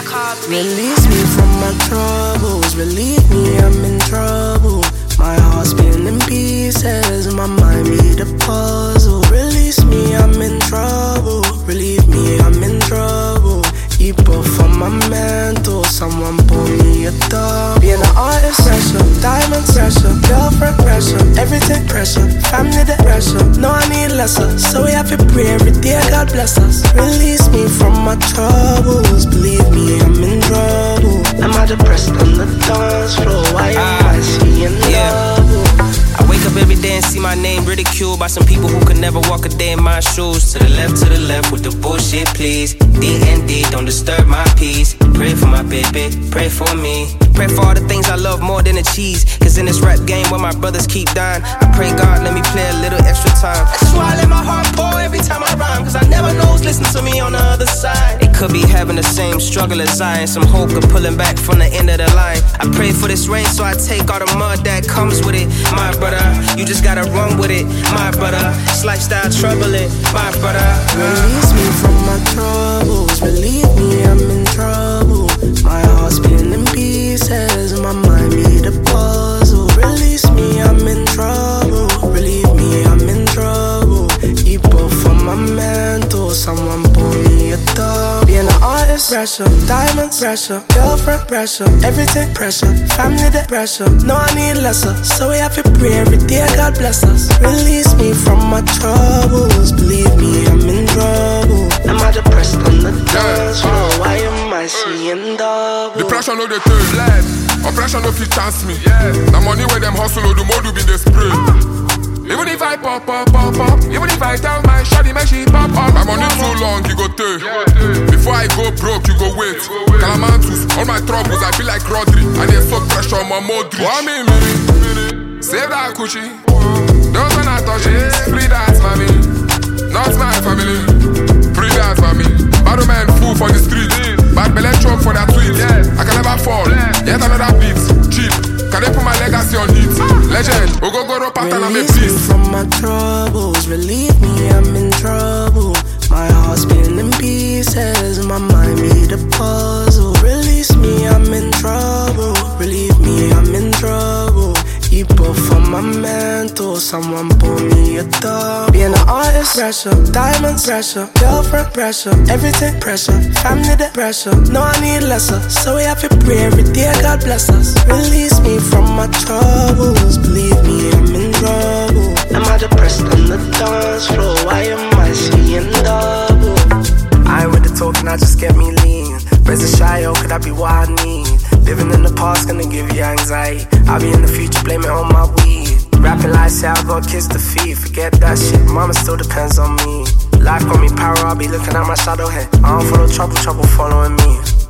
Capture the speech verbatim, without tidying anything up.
Release me from my troubles, relieve me, I'm in trouble. My heart's been in pieces, my mind be the puzzle. Release me, I'm in trouble, relieve me, I'm in trouble. Keep off on my mental, someone pull me a dog. Being an artist, pressure, diamonds, pressure, girlfriend, pressure, everything pressure, family, the pressure. No, I need lesser, so we have to pray every day, God bless us. Release me from my troubles, believe me, I'm in trouble. Am I depressed on the dance floor? Why am I seeing double? I wake up every day and see my name ridiculed by some people who could never walk a day in my shoes. To the left, to the left with the bullshit, please. D and D, don't disturb my peace. Pray for my baby, pray for me. Pray for all the things I love more than the cheese. Cause in this rap game where my brothers keep dying, I pray God let me play a little extra time. That's why I let my heart pour every time I rhyme. Cause I never know who's listening to me on the other side. They could be having the same struggle as I, and some hope of pulling back from the end of the line. I pray for this rain so I take all the mud that comes with it. My brother, you just gotta run with it. My brother, it's lifestyle troubling. My brother, release me from my troubles, believe me, I'm in trouble. My heart's been in pieces, my mind be the puzzle. Release me, I'm in trouble, relieve me, I'm in trouble. Keep off on my mental, someone pull me a dog. Being an artist, pressure, diamonds, pressure, girlfriend, pressure, everything pressure, family, the pressure. No, I need lesser, so we have to pray every day, God bless us. Release me from my troubles, believe me, I'm in trouble. Am I depressed on the dance floor? Why am I seeing double? Depression no dey take life, oppression no fit chance me. The money where them hustle, no do more do be the spray. Even if I pop, pop, pop, pop, even if I tell my shawty make she pop up, my money too long, you go take. Before I go broke, you go wait. Calamantus, all my troubles, I feel like Rodri. I need so pressure on my Modric. One minute, save that coochie. Don't wanna touch it, free that family. Not my family, free that family. Bad man fool for the street, bad belly chop for that tweet. I can never fall, yet another beat, cheap. Can they put my legacy on it? Legend, we go go pattern and make peace. Release me from my troubles, relieve me, I'm in trouble. My heart's been in pieces, my mind be the puzzle. Release me, I'm in trouble, relieve me, I'm in trouble. Keep off on my mental, someone pull me a dog. Being an artist, pressure, diamonds, pressure, girlfriend, pressure, everything pressure, family, the pressure. No, I need lesser, so we have to pray every day, God bless us. Release me from my troubles, believe me, I'm in trouble. Am I depressed on the dance floor? Why am I seeing double? I ain't with the talking, I just get me lean. Raise a shy, oh, could that be what I need? Living in the past gonna give you anxiety. I'll be in the future, blame it on my weed. Rapping like say I got kiss the feet. Forget that shit, mama still depends on me. Life got me power, I'll be looking at my shadow head. I don't follow trouble, trouble following me.